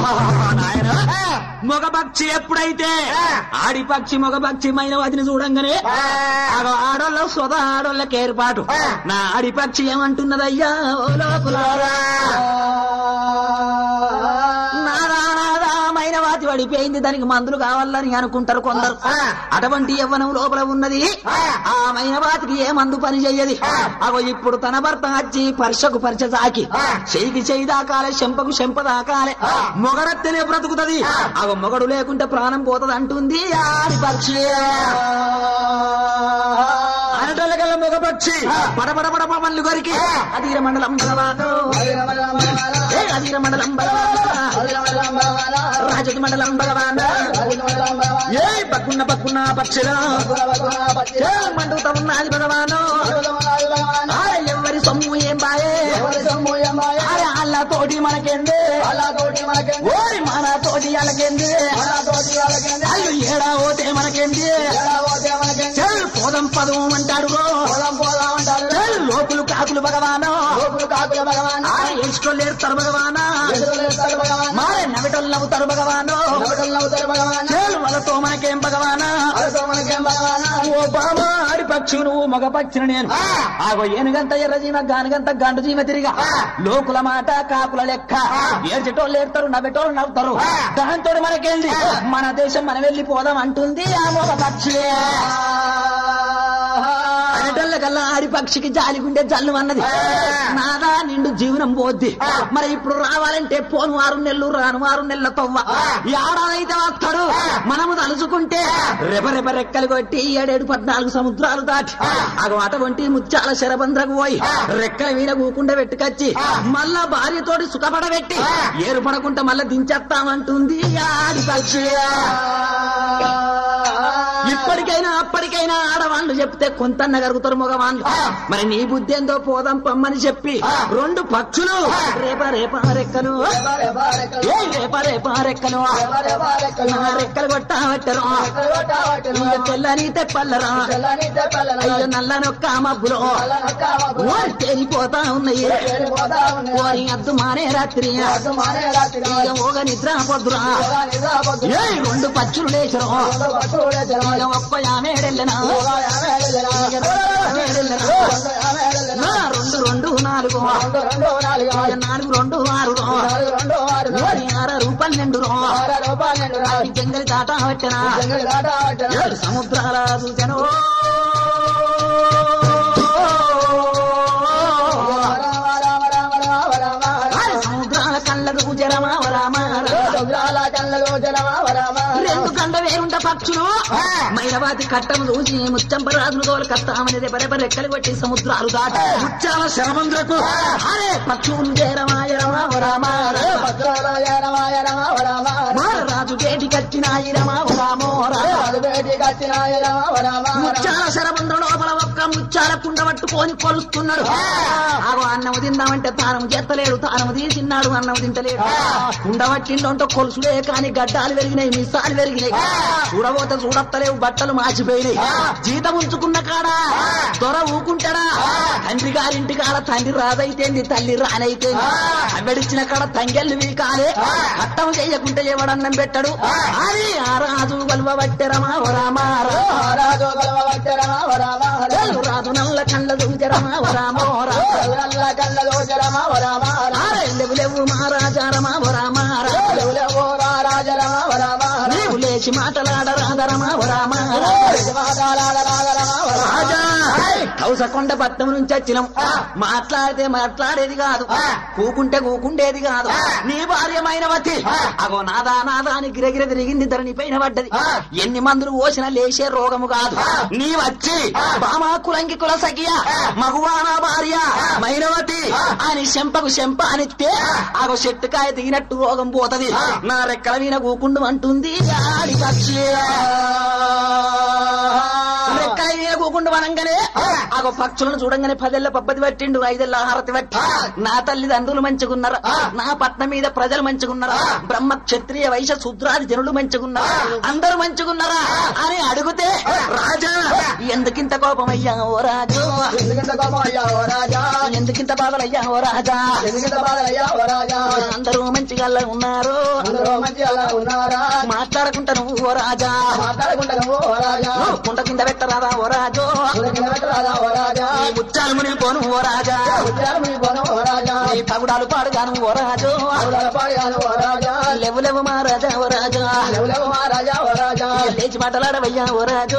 మగ పక్షి ఎప్పుడైతే ఆడి పక్షి మగ పక్షి మైనవతిని చూడంగానే ఆడోళ్ళ సొద ఆడోళ్ళకి ఏర్పాటు నా ఆడి పక్షి ఏమంటున్నదయ్యా ఓ లోకులారా మైనవాతి పడిపోయింది దానికి మందులు కావాలని అనుకుంటారు కొందరు అటువంటి యవ్వనం లోపల ఉన్నది ఆ మైనవాతికి ఏ మందు పని చెయ్యది అగో ఇప్పుడు తన భర్త వచ్చి పరీక్షకు పరీక్ష సాకి చెయ్యికి చెయ్యి దాకాలే చెంపకు చెంప దాకాలే మొగరత్తెనే బ్రతుకుతుంది అగో మొగడు లేకుంటే ప్రాణం పోతుంది అంటుంది ఆడి పక్షి అనటోళ్ళకల్లా మొగ పక్షి పడపడపడ మల్లు గరికి అధీర మండలం బలవాను అధీర మండలం రాజకి మండలం భగవాన్ ఏ పక్కున్న పక్షిరా మండుతా ఉన్నది భగవాను ఎవరి సొమ్ము ఏం బాయే అల్లా తోటి మనకేంది ఓరి మన తోటి అలాగేంది అల్లు ఏడా పోతే మనకేంది పోదం పదం అంటాడు లోకులు కాకులు భగవాను ఎస్టోళ్ళు ఏడుతారు భగవానా మారే నవిటోళ్ళు నవ్వుతారు భగవాను వాళ్ళతో మనకేం భగవానా ఓ బాబా ఆడి పక్షి నువ్వు మగ పక్షిని నేను ఆగో ఏనుగంత ఎర్రజీమ గానుగంత గండు జీమ తిరిగా లోకుల మాట కాకుల లెక్క ఏడ్చేటోళ్ళు ఏడుతారు నవ్వేటోళ్ళు నవ్వుతారు దాంతో మనకేంది మన దేశం మనం వెళ్ళిపోదాం అంటుంది ఆ మగ పక్షి అనటోళ్ళకల్లా ఆడి పక్షికి జాలిగుండే జల్లు అన్నది నాదా నిండు జీవనం పోద్ది మరి ఇప్పుడు రావాలంటే పోను 6 నెలలు రాను 6 నెలల తొవ్వ ఏడాదైతే వస్తాడు మనము తలుచుకుంటే రెపరెప రెక్కలు కొట్టి 7 14 సముద్రాలు దాటి అగో అటువంటి ముత్యాల శరబంద్రకు పోయి రెక్కల మీద కూకుండా పెట్టుకొచ్చి మళ్ళా భార్యతోటి సుఖపడబెట్టి ఏరుపడకుండా మళ్ళా దించేస్తామంటుంది ఆడి పక్షి ఇప్పటికైనా అప్పటికైనా ఆడవాళ్ళు చెప్తే కొంతన్న కరుగుతారు మగవాళ్ళు మరి నీ బుద్ధి ఏందో పోదాం పమ్మని చెప్పి 2 పక్షులు రేప రెక్కలు రెక్కలు కొట్టావట్టరు తెల్లని తెప్పల్లరా అయ్యో నల్లనొక్క మబ్బులో తేలిపోతా ఉన్నాయి ఓరి అద్దు మానే రాత్రి ఓగ నిద్ర పొద్దురా 2 పక్షులు లేచరు ఒక్క యామేడెళ్ళనా 2 4 4 2 6 12 జంగలి దాట పెట్టనా సముద్రాల చూసను సముద్రాల కళ్ళకు జరమా రెండు కండ వేరుంట పక్షులు మైనవాతి కట్టము చూసి ముచ్చంపరాజులు తోలు కట్టామని రెపరెప రెక్కలు కొట్టి సముద్రాలు దాట ముత్యాల శరమంద్రకు అరే పక్షులు రాజు బేటి కట్టినాయి ముత్యాల శరమంద్ర లోపల ఒక్క ముత్యాల కుండ పట్టుకొని కొలుస్తున్నాడు ఆగో అన్నము తిందామంటే తానము చేస్తలేడు తానము తీసిన్నాడు అన్నం తింటలేడు కుండ పట్టిండో కొలుసులే కాని గడ్డాలు పెరిగినాయి మిసాలు పెరిగినాయి చూడబోతే చూడత్తలేవు బట్టలు మార్చిపోయినాయి జీతం ఉంచుకున్న కాడా దొర ఊకుంటాడా తండ్రి గారింటి కాడ తండ్రి రాదైతేంది తల్లి రానైతేంది అవ్వడిచ్చిన కాడ తంగెళ్ళు వీకాలే అట్టం చెయ్యకుంటే ఎవడన్నం పెట్టడు అది ఆ రాజు గొలవబట్టెరమా రాజు నల్ల కళ్ళ దూచరమా లేవు మహారాజారమా నీవు లేచి మాటలాడరాదరమా కౌసకొండ పట్నం నుంచి వచ్చినాం మాట్లాడితే మాట్లాడేది కాదు కూకుంటే కూకుండేది కాదు నీ భార్యమైనవతి అగో నాదా అని గిరగిర తిరిగింది ధరణి పైన పడ్డది ఎన్ని మందులు పోసినా లేచే రోగము కాదు నీ వచ్చి బామా కులంకి కుల సఖియా మగువానా భార్య మైనవతి అని చెంపకు చెంప అనిస్తే అగో చెట్టుకాయ దిగినట్టు రోగం పోతది నా రెక్కల మీద కూకుండు అంటుంది ఆడి పక్షి రెక్కల మీద కూకుండు వనంగానే ఆగో పక్షులను చూడంగానే 10 ఏళ్ల పబ్బతి పట్టిండు 5 ఏళ్ల హారతి పట్టి నా తల్లిదండ్రులు మంచిగున్నారా నా పట్నం మీద ప్రజలు మంచిగున్నారా బ్రహ్మ క్షత్రియ వైశ్య శూద్రాది జనులు మంచిగున్నారా అందరూ మంచిగున్నారా అని అడిగితే రాజా ఎందుకింత కోపమయ్యా ఓ రాజు ఎందుకింత బాధలయ్యా ఓ రాజా అందరూ మంచిగా ఉన్నారు మాట్లాడుకుంటా నువ్వు ఓ రాజా కుండ కింద పెట్టరాదా ఓ రాజు ముచ్చాలు మునిగిపోను ఓ రాజా పగుడాలు పాడుగాను ఓ రాజు లేవు మహారాజా ఓ రాజా లేచి మాటలాడవయ్యా ఓ రాజు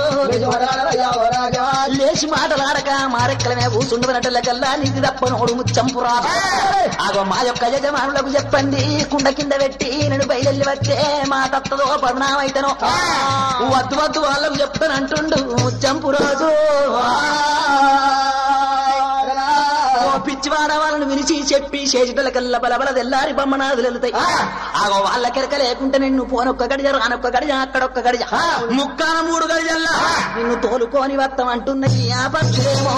లేచి మాటలాడక మారెక్కలమే కూర్చుండనటల్లకల్లా నీది తప్పనోడు ముచ్చంపురా ఆగో మా యొక్క యజమానులకు చెప్పండి కుండ కింద పెట్టి నేను బయలుల్లి వచ్చే మా తత్తదో పద్నామైతను వద్దు వద్దు వాళ్ళకు చెప్తానంటుండు ముచ్చంపురాజు పిచ్చివాడ వాళ్ళను విరిచి చెప్పి చేసేటల కల్లా బలబల తెల్లారి బొమ్మనాదులు వెళ్తాయి ఆగో వాళ్ళ కెరక లేకుంటే నిన్ను పోనొక్క గడిజ రానొక్క గడిజ అక్కడొక్క గడిజ ముక్కాన 3 గడిజల్లా నిన్ను తోలుకొని వస్తాం అంటున్నది ఆ పక్షులేమో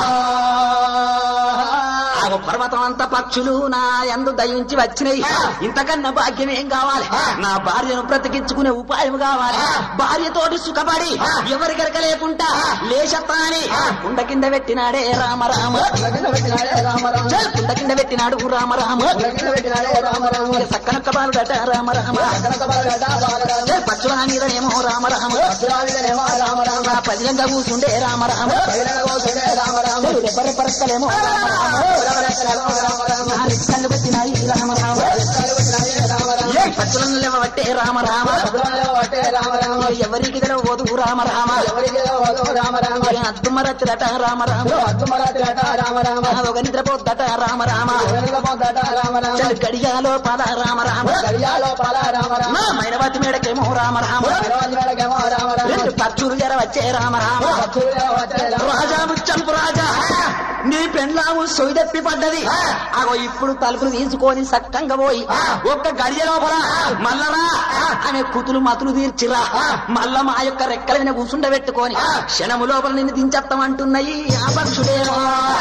ఆగో పర్వతం అంతా పక్షులు నా యందు దయించి వచ్చినాయి ఇంతకన్నా భాగ్యం ఏం కావాలి నా భార్యను బ్రతికించుకునే ఉపాయం కావాలి భార్యతోటి సుఖపడి ఎవరి గరక లేకుండా లేచత్తాని కుండ కింద పెట్టినాడే రామ రామ కుండ కింద పెట్టినాడు రామ రామ సక్కనొక్క బాలుడట రామ రామ పక్షుల మీదనేమో రామ రామ పదిలంగా కూర్చుండే రామ రామ రెప్పరెప్పరెక్కలేమో కళ్ళు పెట్టినాయి రామ రామ పక్షులను లేవబట్టే రామ రామ ఎవరికి తెలవదు రామ రామ అద్దుమరత్రట రామ రామ ఒక నిద్రపోద్దట రామ రామ గడియాలో పద రామ రామ మైనవతి మేడకేమో రామ రామ పక్షులు జర వచ్చే రామ రామ రాజా ముచ్చంపు రాజా నీ పెండ్లాము సొయ్యప్పి పడ్డది అగో ఇప్పుడు తలుపులు తీసుకొని సక్కంగా పోయి ఒక్క గడియ లోపల మల్లరా అనే కుతులు మతులు తీర్చిరా మల్ల మా యొక్క రెక్కల మీద కూసుండబెట్టుకొని క్షణము లోపల నిన్ను దించేస్తామంటున్నాయి ఆ పక్షులేమో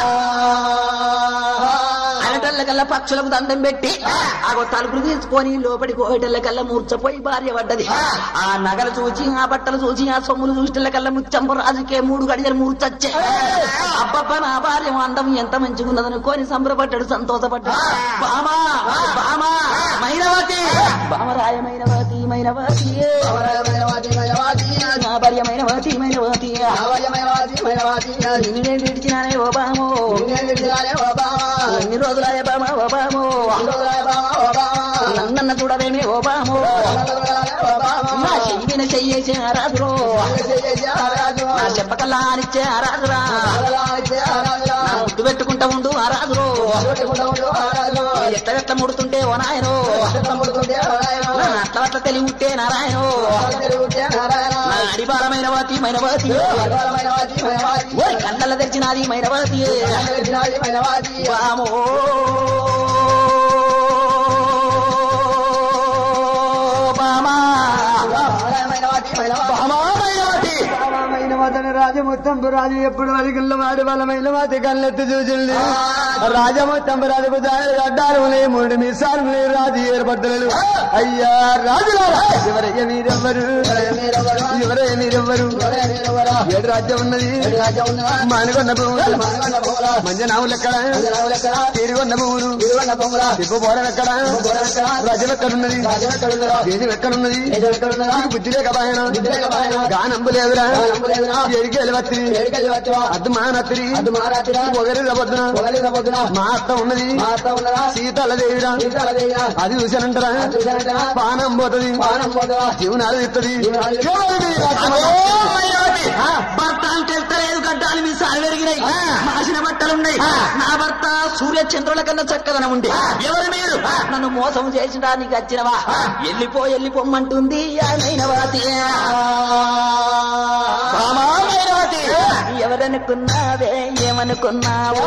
అనటల్లకల్లా పక్షులకు దండం పెట్టి ఆగో తలుపులు తీసుకొని లోపలికి పోయేటల్లకల్లా మూర్చపోయి భార్య పడ్డది ఆ నగలు చూచి ఆ బట్టలు చూచి ఆ సొమ్ములు చూసేటల్లకల్లా ముచ్చంపు రాజుకే 3 గడియలు మూర్చొచ్చే అబ్బబ్బ నా భార్య అందం ఎంత మంచిగున్నదనుకోని సంబరపడ్డాడు సంతోషపడ్డాడు బామా బామా మైనవతి బామరాయ మైనవతి మైనవతి నా భార్య మైనవతి మైనవతి నిన్నే విడిచినానే ఓ బామో ఎన్ని రోజులాయ బామా ఓ బామో నన్న చూడవేమే ఓ బామో నా చెయ్యిన చెయ్యేసే ఆరాధురో నా చెప్పకల్లా అనిచ్చే ఆరాధురా ముద్దు పెట్టుకుంటా ఉండు ఆరాధురో ఎట్ల ముడుతుంటే ఓ నాయనో అట్ల అట్ల తెలివి ఉంటే నారాయణో నా అడిబారమైన వాతి మైనవాతి కళ్ళ తెచ్చినది మైనవాతి వామో రాజముత్తంపు రాజు ఎప్పుడు వరకుల్లో వాడి బలమైన మాతి కళ్ళెత్తి చూసింది రాజముత్తంపు రాజుకు అడ్డాలు ఉన్నాయి 3 మీసాలు ఉన్నాయి రాజు ఏర్పడతలు అయ్యా రాజులారా ఎవరయ్య మీరెవ్వరు ఎవరయ్య మీరెవ్వరు 7 రాజ్యం ఉన్నది మానుకొన్న భూములు మంజనావులు ఎక్కడ తీరుగొన్న భూములు తిప్పు పోరనెక్కడ రాజ్యం ఎక్కడున్నది దేశం ఎక్కడున్నది బుద్ధి లేక బాయన గానంబు లేదురా ఎడికి వెళ్ళవచ్చి అద్దు మానత్రి పొగలి పొద్దున మా అత్త ఉన్నది సీతల దేవిరా అది చూసానంటారా పానం పోతుంది జీవనాలు ఇస్తుంది భర్త అంటే వెళ్తలేదు గడ్డాలు మీసాలు పెరిగినాయి మాసిన బట్టలున్నాయి నా భర్త సూర్య చంద్రుల కన్నా చక్కదనం ఉండే ఎవరు మీరు నన్ను మోసం చేసడానికి వచ్చినవా వెళ్ళిపోమ్మంటుంది ఎవరనుకున్నావే ఏమనుకున్నావో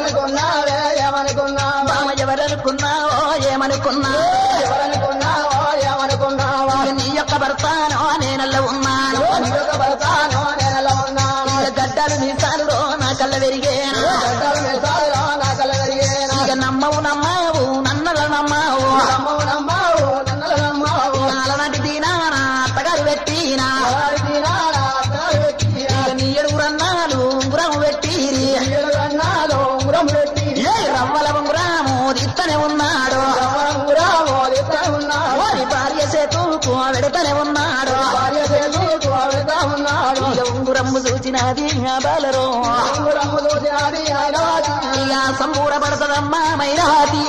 ఏమనుకున్నావో నీ యొక్క భర్తానో నేనల్ల ఉన్నాను గడ్డలు ఉన్నాడు వారి భార్య సేతుకు వెడతనే ఉన్నాడు ఉంగురమ్ము చూచినది బాలరు సంబూరపడతదమ్మా మైనవాతి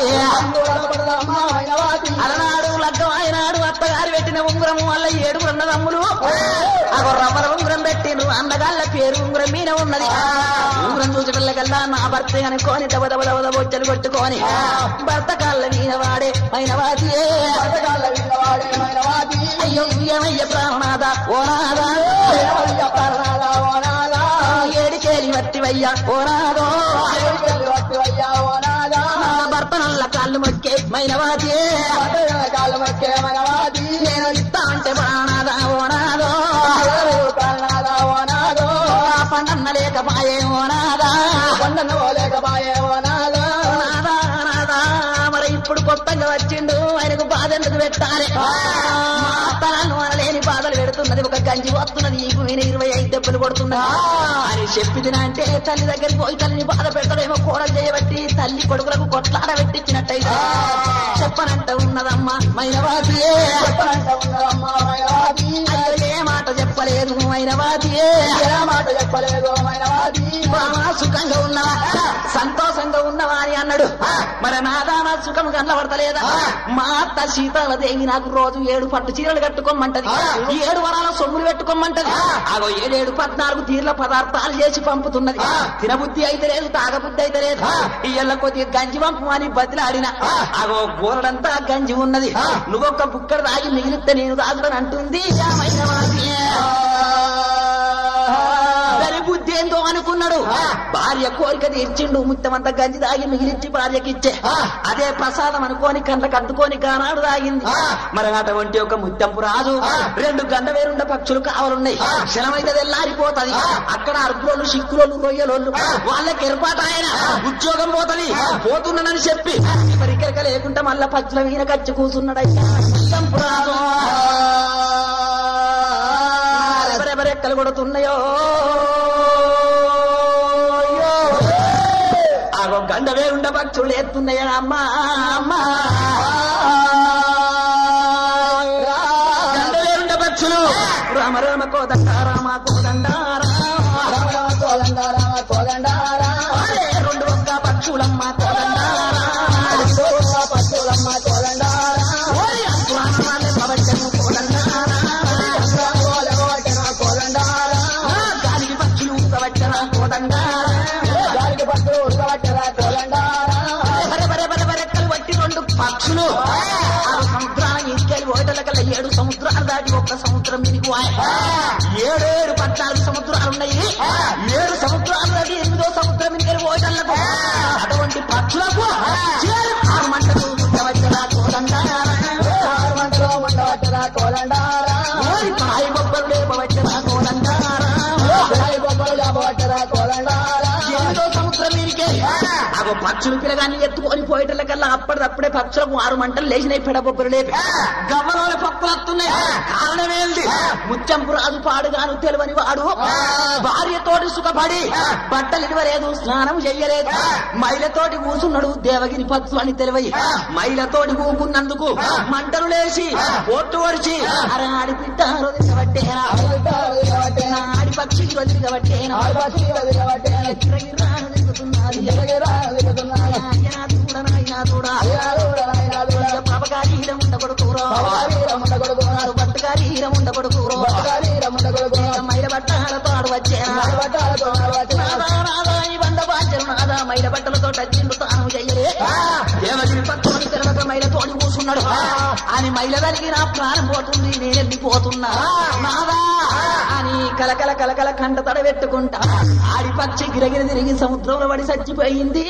అలనాడు లగ్గం అయినాడు అత్తగారు పెట్టిన ఉంగురము వల్ల 7 అన్నదమ్ములు అగో రవ్వల ఉంగురం పెట్టిండ్రు అన్నగాళ్ళ పేరు ఉంగురం మీద ఉన్నది ఉంగురం చూచటల్లకల్లా నా భర్త అనుకోని దబదబదబద బొచ్చలు కొట్టుకొని భర్త కాళ్ళ మీద వాడే మైనవాతి అయ్యో ఏమయ్య ప్రాణనాథ ఓనాదా ఏడికేలి వత్తివయ్యా ఓనాదో భర్త నల్ల కాళ్ళు మొక్కే మైనవాతి నేను ఇస్తా అంటే ప్రాణాదా ఓనాదో పండన్న లేకపాయే ఓనాదా మరి ఇప్పుడు కొత్తగా వచ్చిండు ఆయనకు బాధ ఎందుకు పెట్టాలి తనను అనలేని బాధలు పెడుతున్నది ఒక గంజి వస్తున్నది ఈపు మీద 25 దెబ్బలు కొడుతున్నా అని చెప్పిదిన అంటే తల్లి దగ్గరికి పోయి తల్లిని బాధ పెడతాడేమో కూడలు చేయబట్టి తల్లి కొడుకులకు కొట్లాడ పెట్టించినట్టయితే చెప్పనంట ఉన్నదమ్మా మైనవాతి ఏ మాట చెప్పలేదు మైనవాతి సుఖంగా ఉన్నవా సంతోషంగా ఉన్నవా అని అన్నాడు మరి నాదా నా సుఖం కనబడతలేదా మా అత్త సీతాలదేవి నాకు రోజు 7 పట్టు చీరలు కట్టుకోమంటది 7 వరాల సొమ్ములు పెట్టుకోమంటది అగో 7 14 తీర్ల పదార్థాలు చేసి పంపుతున్నది తినబుద్ధి అయితే లేదు తాగబుద్ధి అయితే లేదు ఇళ్ళ కొద్దిగా గంజి పంపు అని బతిలాడిన అగో గోరడంతా గంజి ఉన్నది నువ్వొక్క బుక్కడు తాగి మిగిలితే నేను తాగుతాను అంటుంది బుద్ధి ఏందో అనుకున్నాడు భార్య కోరిక తీర్చిండు ముత్తమంతా గంజి తాగి మిగిలిచ్చి భార్యకిచ్చే అదే ప్రసాదం అనుకోని కండ్లకు అద్దుకొని గానాడు తాగింది మరి అటువంటి ఒక ముత్తంపు రాజు 2 గంట వేరుండ పక్షులు కావాలున్నాయి క్షణమైతే తెల్లారిపోతది అక్కడ అర్పులోళ్ళు సిక్కులోళ్ళు రొయ్యలోళ్ళు వాళ్ళకి ఏర్పాటు ఆయన ఉద్యోగం పోతున్నానని చెప్పి మరి ఇక్కడిక లేకుండా మళ్ళా పక్షుల వీణ కచ్చి కూర్చున్నాడయ్యా ముత్తంపు రాజు ఎవరెక్కలు కొడుతున్నాయో గండవే ఉండ పక్షులు ఎత్తున్నాయా అమ్మా అమ్మా గండవే ఉండ పక్షులు రామ రామ కోదండ రామ కోదండ 2 ఒక్క పక్షులమ్మ కోదండ గాలికి పక్షులు ఉడకవచ్చన కోదండ పక్షులు సముద్రాన్ని ఇంటికెళ్ళి ఓటలకల్లా 7 సముద్రాలు దాటి 1 సముద్రం మినిగు 7 14 సముద్రాలు ఉన్నాయి 7 సముద్రాలు దాటి 8వ సముద్రం మినికెళ్ళి ఓటలకు అటువంటి పక్షులకు 6 మంటలు ఉండవచ్చరా కోదండారా కాయి బొబ్బలు లేపవచ్చరా కోదండారా 8వ సముద్రం మినికెళ్ళి అగో పక్షులు పిల్లగాన్ని ఎత్తుకొని పోయేటకల్లా అప్పటిదప్పుడే పక్షులకు 6 మంటలు లేచినాయి పెడబొబ్బలు లేపి గవ్వలోని పప్పులు వస్తున్నాయి కారణమేంటి ముత్యంపు రాజు పాడుగాను తెలివని వాడు భార్యతోటి సుఖపడి బట్టలు ఇవ్వలేదు స్నానం చెయ్యలేదు మైలతోటి కూసున్నాడు దేవగిరి పత్తు అని తెలివై మైలతోటి కూకున్నందుకు మంటలు లేచి పోట్టు వడిచి ఆడి పిట్ట వదిలిగబట్టేనా ఆడి పక్షికి వదిలిగబట్టేనా మైల బట్టలతో మైల బట్టలతో టచ్చిండు తాను చెయ్యలే దేవగిరి పట్టుకొని తెలవక మైలతోటి కూసున్నాడు అని మైల కలిగి నా ప్రాణం పోతుంది నేను వెళ్ళిపోతున్నా నాదా అని కలకల కలకల కంట తడబెట్టుకుంటా ఆడి పక్షి గిరగిరి తిరిగి సముద్రంలో పడి చచ్చిపోయింది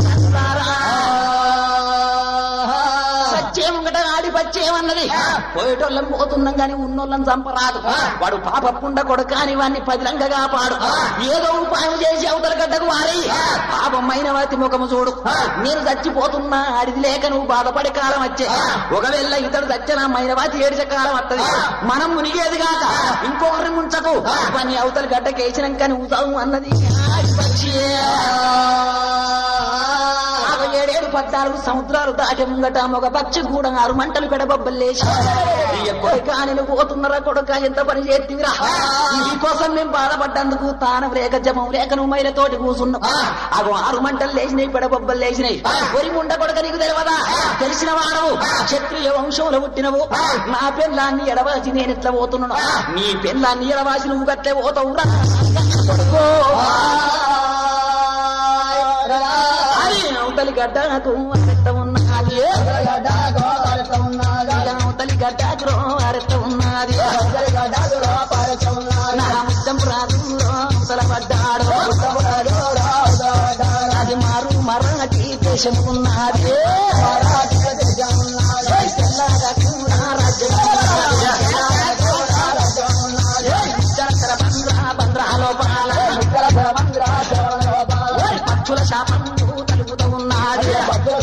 సచ్చేముంగట ఆడి పచ్చేమన్నది పోయేటోళ్ళం పోతున్నాం గాని ఉన్నోళ్ళని చంపరాదు వాడు పాపపుండ కొడుకాని వాడిని పదిలంగా కాపాడు ఏదో ఉపాయం చేసి అవతల గడ్డకు వారి పాపమైన వాటి ముఖము చూడు నేను చచ్చిపోతున్నా ఆడిది లేక నువ్వు బాధపడే కాలం వచ్చే ఒకవేళ ఇతడు చచ్చిన మైనవాతి ఏడిచే కాలం వస్తుంది మనం మునిగేది కాక ఇంకొకరిని ముంచకు వాడిని అవతల గడ్డకి వేసినాక నువ్వు చావు అన్నది ఆడి పక్షి 7 14 సముద్రాలు దాటి ముంగట ఒక పక్షి కూడా 6 మంటలు పెడబొబ్బలేసి కొడుకాని పోతున్నారా కొడుక ఎంత పని చేతివిరా నీకోసం మేము బాధపడ్డందుకు తానం లేక జమం లేక నువ్వు మైలతోటి కూసున్నావు అగో 6 మంటలు లేచినాయి పెడబొబ్బలు లేచినాయి ఒరి ముండ కొడుక నీకు తెలియదా తెలిసిన వాడవు క్షత్రియ వంశంలో పుట్టినవు నా పెళ్ళాన్ని ఎడవాసి నేను ఎట్లా పోతున్నాను నీ పెళ్ళాన్ని ఎడవాసి నువ్వు గట్లే పోతావురా కొడుకో అవతలి గడ్డకు అరెత్త ఉన్నది అవతలి గడ్డకు అరెత్త ఉన్నది నా ముద్దం రాదు అవతల పడ్డాడు అది మారు మరాఠీ దేశం ఉన్నది బంద్రాలో పక్షుల శాపం తలుపుతూ ఉన్నది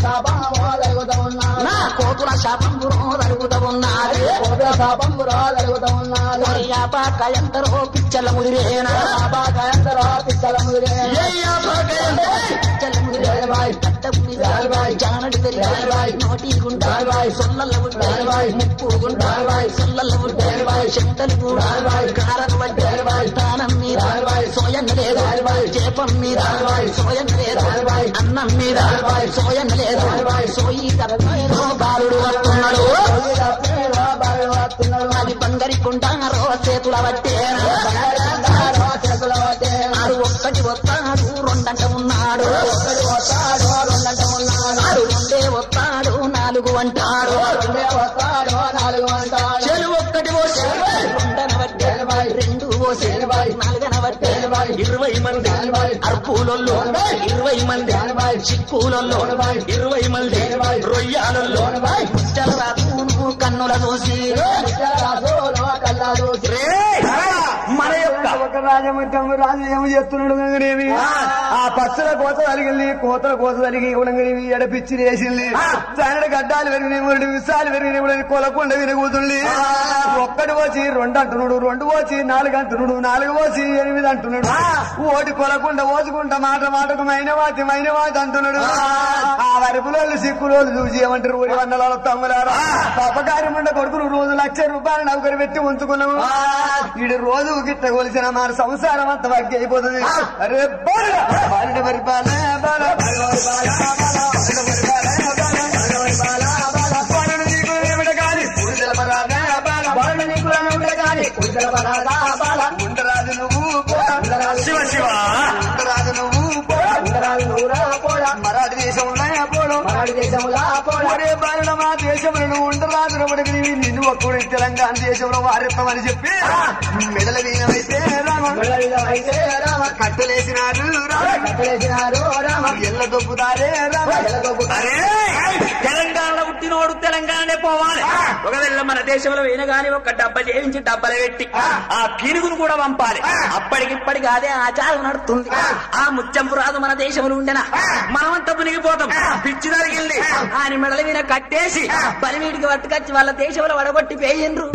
నా కోతుల శాపం తలుపుతూ ఉన్నది ఎంతరో పిచ్చల ముదిరేనా జానడి నోటి గుండా సొల్ల ముప్పు గుండా సొల్ల చెత్తలు కూడా కారలు స్థానం మీద సోయన్న లేదు చేపం మీద సోయన్న లేదు అన్నం మీద సోయన్న లేదు సోయి బాలుడు వస్తున్నాడు అది బంగరి కుంటారో చేతుల పట్టేనా ఒక్కటి వస్తాడు రెండంట ఉన్నాడు రెండే వస్తాడు 4 అంటాడు చెలు ఒక్కటి పోసి 2 పోసి 4 బట్టే 20 మంది అర్పూలొల్లు 20 మంది చిక్కులొల్లు 20 మంది రొయ్యాలొల్లు కన్నుల దోసి మన యొక్క ఒక రాజముత్యం రాజు ఏమి చేస్తున్నాడు గంగనేవి ఆ పచ్చల కోత కలిగింది కోతల కోత కలిగి ఉడంగనేవి ఎడపిచ్చి వేసింది దాని గడ్డాలు పెరిగినాయి విషాలు పెరిగినాయి కొలకుండా విరగూతుంది ఒక్కటి వచ్చి 2 అంటున్నాడు 2 వచ్చి 4 అంటున్నాడు 4 వచ్చి 8 అంటున్నాడు ఓటి కొలకుండా ఓచుకుంటా మాట మాటకు మైనవాతి అంటున్నాడు ఆ వరపులోళ్ళు సిక్కులోళ్ళు చూసి ఏమంటారు ఊరి వందల తమ్ములారా పాపకార్యం ఉండ కొడుకును రోజు 1,00,000 రూపాయలు నౌకరు పెట్టి ఉంచుకున్నాము ఈడు రోజు గిట్ట కొలిసిన మన సంసారం అంత వగ్గి అయిపోతుంది అరే ఉండరాజు నువ్వు శివ శివ ఉండరాజు నువ్వు మరాఠీ దేశంలో పోడే బాలుడ మా దేశంలో నువ్వు ఉండరాజు రమడికి నిన్ను ఒక్కడు తెలంగాణ దేశంలో వారెత్తమని చెప్పి మెడల వీణమైతే రామ కట్టలేసినారు రామ ఎల్ల దొబ్బుతారే రామ తెలంగాణలో పుట్టినోడు తెలంగాణనే పోవాలి ఒకవేళ మన దేశంలో అయినా గానీ ఒక డబ్బా చేయించి డబ్బలు పెట్టి ఆ పిరుగును కూడా పంపాలి అప్పటికిప్పటికి అదే ఆచారం నడుస్తుంది ఆ ముత్యంపు రాదు మన దేశంలో ఉండేనా మనమంతా మునిగిపోతాం పిచ్చి జరిగింది ఆయన మెడల మీద కట్టేసి బలివీడికి పట్టుకొచ్చి వాళ్ళ దేశంలో వడగొట్టి పేయిండ్రు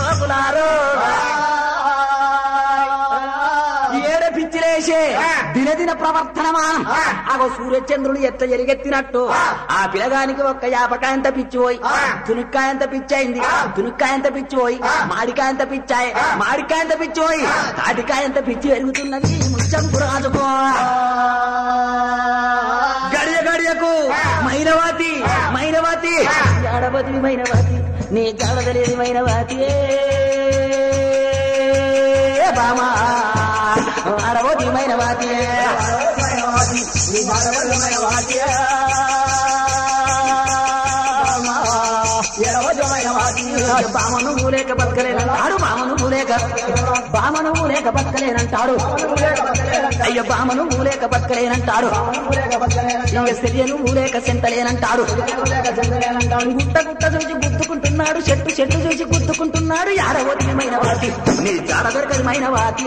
ఏడ పిచ్చిలేసే దినదిన ప్రవర్తనమానం అగో సూర్యచంద్రుడు ఎట్లా జరిగెత్తినట్టు ఆ పిల్లగానికి ఒక్క యాపకాయంత పిచ్చిపోయి తునిక్కాయంత పిచ్చయింది తునిక్కాయంత పిచ్చిపోయి మాడికాయంత పిచ్చాయి మాడికాయంత పిచ్చిపోయి తాటికాయంత పిచ్చి పెరుగుతున్నది ముచ్చంపు రాజుకో గడియకు మైనవాతి ఆడబది మైనవాతి నీ జాడదలేని మైనవాతి బామా అడవది మైనవాతి బామను ఊలేక బతకలేనంటాడు బామను ఊలేక బతకలేనంటాడు అయ్యో బామను ఊలేక బతకలేనంటాడు శర్యను ఊలేక సెంతలేనంటాడు గుట్ట చూసి గుద్దుకుంటున్నాడు చెట్టు చూసి గుద్దుకుంటున్నాడు యాడవది మైనవాతి నీ జాడ దొరకది మైనవాతి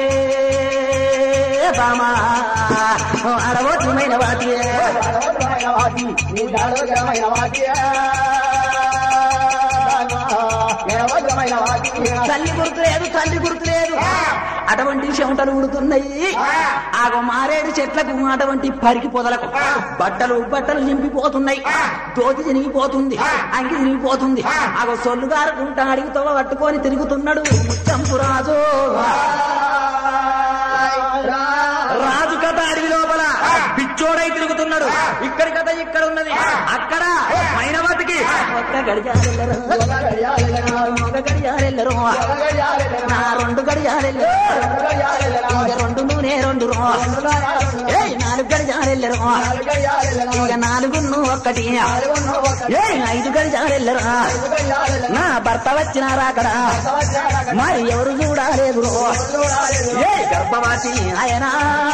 బామా అడవది మైనవాతి తల్లి గుర్తులేదు అటువంటి చెమటలు ఉడుతున్నాయి. ఆగో మారేడు చెట్లకు అటువంటి పరికి పొదలకు బట్టలు చింపిపోతున్నాయి. దోతి చినిగిపోతుంది, అంగి చినిగిపోతుంది. ఆగో సొల్లుగారుకుంటా అడిగితో పట్టుకొని తిరుగుతున్నాడు ముచ్చంపు రాజు. రాజు కథ అడవి లోపల పిచ్చోడై తిరుగుతున్నాడు. ఇక్కడి కథ ఇక్కడ ఉన్నది, అక్కడ మైనవతికి ఒక్క గడియారెల్లరు, ఒక గడియారెల్లరు, నా 2 గడియారెల్లరు, 2 నూనె 2 4 గడియారెల్లరు, ఇక 4 1 5 గడియారెల్లరు. నా భర్త వచ్చినారా అక్కడ మరి ఎవరు చూడాలేదు. ఏ గర్భవతి ఆయన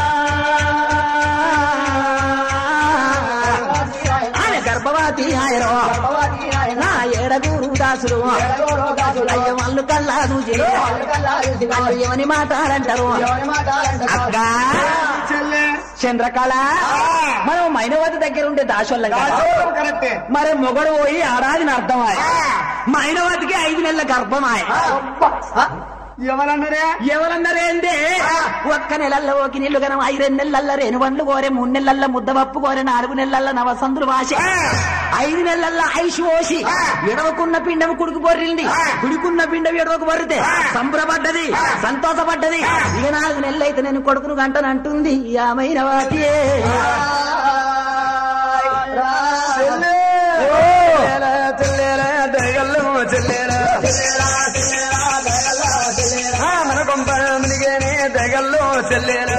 గర్భవతి ఆయన నా 7 దాసులు అయ్య వాళ్ళు కల్లా చూసి వాళ్ళు ఏమని మాట్లాడంటారు. అక్క చంద్రకళ మనం మైనవతి దగ్గర ఉంటే దాసోళ్ళం కరెక్టే. మరి మొగడు పోయి ఆడాదిని అర్థమాయ, మైనవతికి 5 నెలల గర్భమాయ. ఎవరన్నారేంటే ఒక్క నెలల్లో ఓకి నీళ్లు గనం 5 నెలల్లో రేణువండ్లు కోరే 3 నెలల్లో ముద్దపప్పు కోరే 4 నెలల్లో నవసందులు వాసే 5 నెలల్లో ఐషు పోసి ఎడవకున్న పిండం కుడుకు పొర్రింది, కుడుకున్న పిండం ఎడవకు పొర్రితే సంబరపడ్డది, సంతోషపడ్డది. ఇక 4 నెలలు అయితే నేను కొడుకును గంటనంటుంది ఆమెన వాటియే. మన కొంపనికేనే దగల్లో చెల్లేరు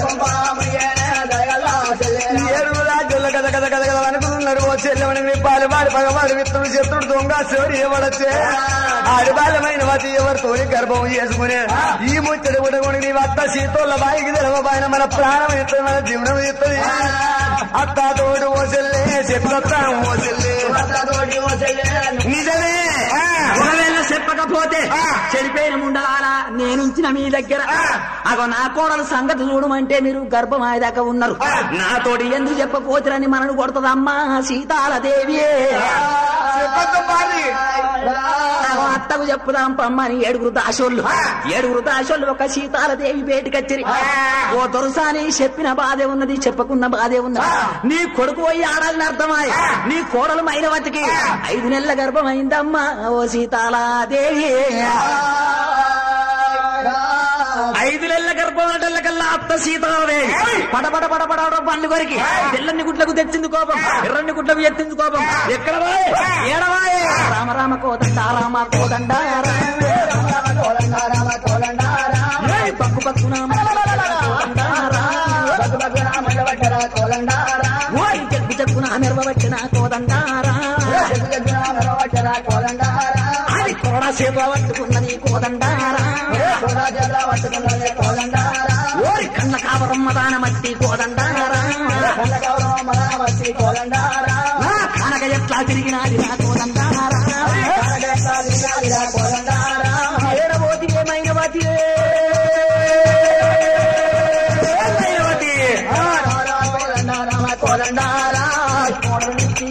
7 రాజ్యాల కథ కథ కథ కథ అనుకున్నారు. ఓ చెల్లెమని పాలు పాడి పగవాడు విత్తుడు చెత్తుడు దొంగ చోరి ఎవడొచ్చే ఆడిబాలమైన వతి ఎవరితోని గర్భం చేసుకునే ఈ ముచ్చడి ఉడగొని నీ అత్త సీతోళ్ళ బాయికి తెలవబాయిన మన ప్రాణం ఇస్తుంది, మన జీవనం ఇస్తుంది. అత్త తోడు ఓ చెల్లె చెప్తాం ఓ చెల్లె నిజమే. ఒకవేళ చెప్పకపోతే చెడిపోయిన ముండాలా నేనుంచిన మీ దగ్గర అగో నా కోడలు సంగతి చూడమంటే మీరు గర్భమాయదాకా ఉన్నారు. నాతోటి ఎందుకు చెప్పపోతురని మనను కొడుతుందమ్మా సీతాలదేవియే. అత్తకు చెప్పుదాం పమ్మని 7 దాసోళ్ళు ఒక సీతాలదేవి బయటకొచ్చిరి. ఓ దొరసాని చెప్పిన బాధే ఉన్నది, చెప్పకున్న బాధే ఉన్నది. నీ కొడుకు పోయి ఆడాలని అర్థమాయ, నీ కోడలు మైనవతికి 5 నెలల గర్భం అయిందమ్మా ఓ సీతాలదేవి. 5 నెలల గర్భం కల్లా అత్త సీతాదేవి పడబడ పడబడ పండ్లు కొరికి తెల్లని గుడ్లకు తెచ్చింది కోపం, ఎర్రని గుడ్లకు ఎత్తింది కోపం. ఎక్కడ ఏడవాయే రామ రామ కోదండ రామ కోదండ పక్కు పక్కున చెక్కు చెక్కున మెరవబట్టిన కోదండారా అది కోడ సేవ పట్టుకున్నది కోదండారా ఓరి కన్న కావరమ్మ దాన మట్టి కోదండారా కనక ఎట్లా తిరిగినాది నా కోదండారా ఏడబోతి ఏమైనవతి కోదండారా కోడలెత్తి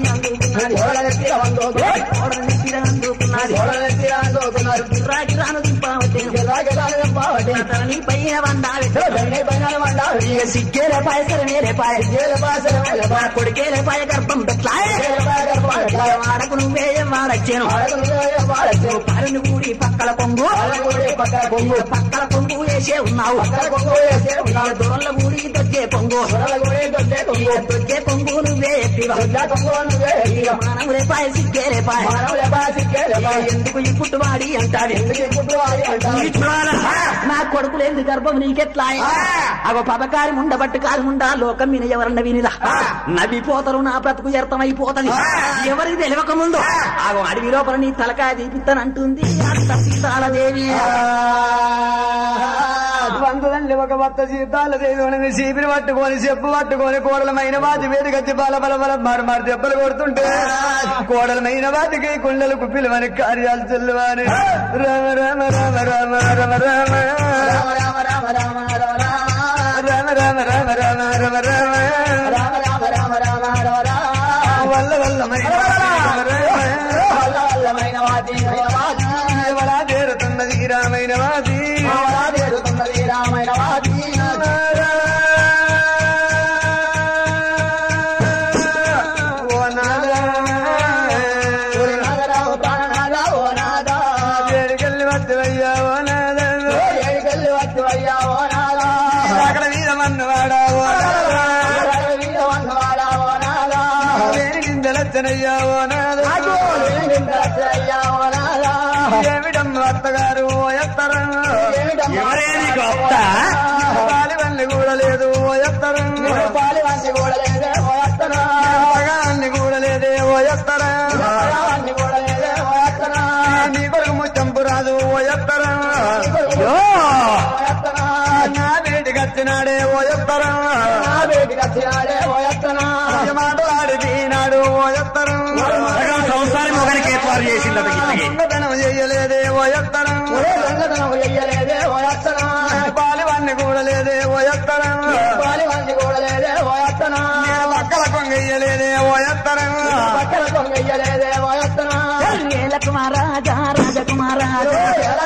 అందుకున్నది రాగి రాను దింపావని పైన వండాలి సిగ్గేలే పాయసర నేరే పాయ కొడుకేలే పాయ గర్భం వాడకు నువ్వే వాడచ్చాను పరుని కూడి పక్కల కొంగు పక్కల కొంగు వేసే ఉన్నావు దొరల కూడి దొగ్గే పొంగు దొగ్గే పొంగు నువ్వే మానవులే పాయ సిగ్గేలే పాయ ఎందుకు ఈ పుట్టువాడి అంటాడు నా కొడుకులు ఎందుకు గర్భం నీకెట్లా అగో పబకారి ఉండబట్టు కాలు ఉండా లోకం మీద ఎవరన్న వినిదా నవ్విపోతారు నా బ్రతుకు వ్యర్థమైపోతుంది ఎవరికి తెలియక ముందు ఆగో అడవి లోపల నీ తలకాయ తీపిస్తానంటుంది సీతాలదేవి వంతుదండి ఒక భర్త సీతాలదేవి చీపిరి పట్టుకొని చెప్పు పట్టుకొని కోడలమైన వాటి వేదికచ్చి బల బల బల మారు మారు దెబ్బలు కొడుతుంటే కోడలమైన వాటికి కుండలకు పిలువని కార్యాలు చెల్లువాని రామ రామ రామ రామ రామ రామ రామ రామ రామ రామ రామ వల్ల వల్లమైన వాటి ఎవరా చేరుతున్నది రామైన వాటి నేనయ్యా ఓ నాదా ఏమిటమ్మ అత్తగారు ఓ ఎత్తరం ఎవరేది గొప్ప పాలివల్లి కూడా లేదు ఓ ఎత్తరం మగాన్ని కూడా లేదే ఓ ఎత్తరం నీ కొడుకు ముచ్చంపు రాదు ఓ ఎత్తరం నా వేటికి వచ్చినాడే ఓ ఎత్తరం మాటలాడి తీనాడు ఓ ఎత్తరం సంసారం ఒకరికి ఏర్పాటు చేసింది దొంగతనం చెయ్యలేదే ఓ ఎత్తరం పాలివన్నీ కూడా లేదే ఓ ఎత్తరం పక్కల కొంగయ్యలేదే ఓ ఎత్తరం కుమారాజా రాజకుమారాజా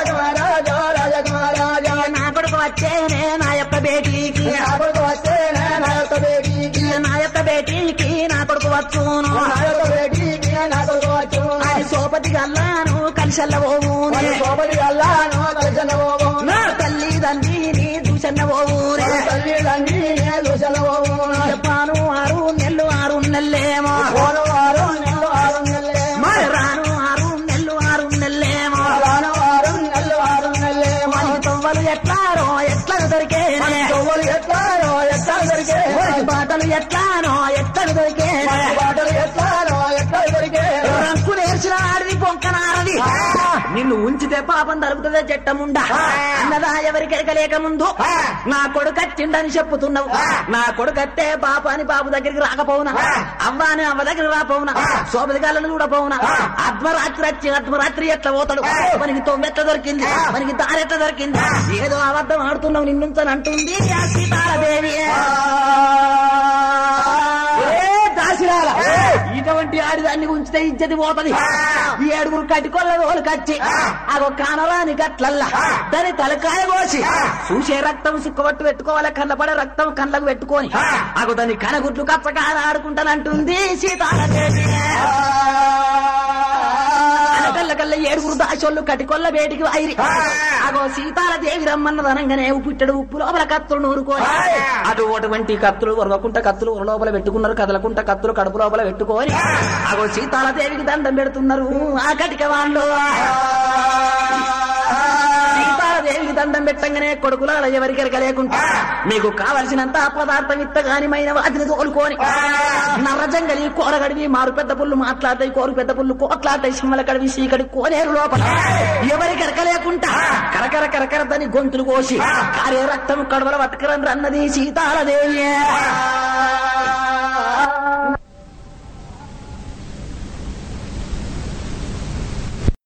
నా కొడుకు వచ్చేనే నా యొక్క బేటీకి నా యొక్క బేటీకి నా కొడుకు వచ్చును అది సోపతి గల్లాను కలిసెల్లబోవు నా తల్లిదండ్రిని చూసెన్నబోవు చెప్పాను 6 నెలలు 6 నెలలేమో మరి రాను 6 నెలలు 6 నెలలేమో మరి తొవ్వలు ఎట్లారో ఎట్లా దొరికే బాటలు ఎట్లానో ఎట్లా దొరికే రంకు నేర్చిన ఆడిది పొంకనారది నిన్ను ఉంచితే పాపం దొరుకుతుందే చెట్టముండా అన్నదా ఎవరికెరకలేక ముందు నా కొడుకు వచ్చిండని చెప్పుతున్నావు నా కొడుకత్తే పాప అని బాబు దగ్గరికి రాకపోవునా అవ్వ అని అవ్వ దగ్గరికి రాపోవునా సోపతి గాలను చూడపోవునా అర్ధరాత్రి ఎట్లా పోతాడు మనకి తొమ్మెట్ల దొరికింది మనకి దారెట్ల దొరికింది ఏదో అబద్ధం ఆడుతున్నావు నిన్నుంచని అంటుంది ఆ సీతారాదేవి దాసిరాల ఇటువంటి ఆడిదాన్ని ఉంచితే ఇజ్జతి పోతది 7 కటికొల్ల రోజులు కచ్చి అగో కానరాని గట్లల్లా దాని తలకాయ కోసి చూసే రక్తం సుక్కబట్టు పెట్టుకోవాలి కళ్ళపడే రక్తం కళ్ళకు పెట్టుకొని అగో దాన్ని కనగుడ్లు కచ్చకాన ఆడుకుంటానంటుంది సీతారాదేవి కళ్ళ 7 దాసోళ్ళు కటికొల్ల వేటికి వైరి అగో సీతారాదేవి రమ్మన్నదనంగానే పుట్టడు ఉప్పు లోపల కత్తులు నూరుకొని అటువంటి కత్తులు ఉరవకుంట కత్తులు ఉర లోపల పెట్టుకున్నారు కదలకుంట కత్తులు కడుపు లోపల పెట్టుకొని అగో సీతారాదేవికి దండం పెడుతున్నారు ఆ కటిక వాళ్ళు సీతారాదేవికి దండం పెట్టంగానే కొడుకులాడ ఎవరికెరక లేకుండా మీకు కావలసినంత పదార్థం ఇత్తగానిమైన వాటిని తోలుకొని నరజంగలి కోరగడివి మారు పెద్ద పుల్లు మాట్లాడతాయి కోరు పెద్ద పుల్లు కోట్లాడతాయి సింహల కడివి సీకడి కోనేరు లోపల ఎవరికెరక లేకుండా కరకర కరకర దాని గొంతులు కోసి కార్య రక్తం కడవల పట్టుకరండి అన్నది సీతారాదేవి